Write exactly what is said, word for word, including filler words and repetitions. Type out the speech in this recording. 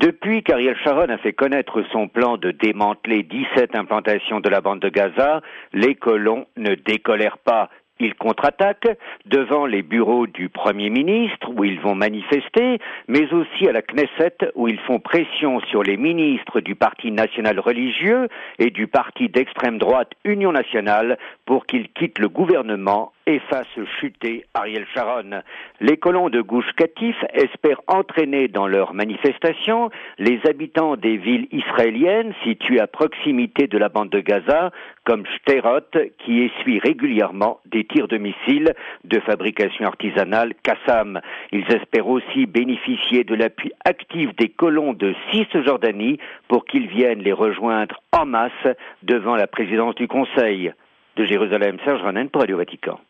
Depuis qu'Ariel Sharon a fait connaître son plan de démanteler dix-sept implantations de la bande de Gaza, les colons ne décolèrent pas. Ils contre-attaquent devant les bureaux du Premier ministre où ils vont manifester, mais aussi à la Knesset où ils font pression sur les ministres du Parti national religieux et du parti d'extrême droite Union nationale pour qu'ils quittent le gouvernement et fassent chuter Ariel Sharon. Les colons de Gush Katif espèrent entraîner dans leur manifestation les habitants des villes israéliennes situées à proximité de la bande de Gaza, comme Sderot, qui essuie régulièrement des tirs de missiles de fabrication artisanale Qassam. Ils espèrent aussi bénéficier de l'appui actif des colons de Cisjordanie pour qu'ils viennent les rejoindre en masse devant la présidence du Conseil. De Jérusalem, Serge Ranen pour Radio Vatican.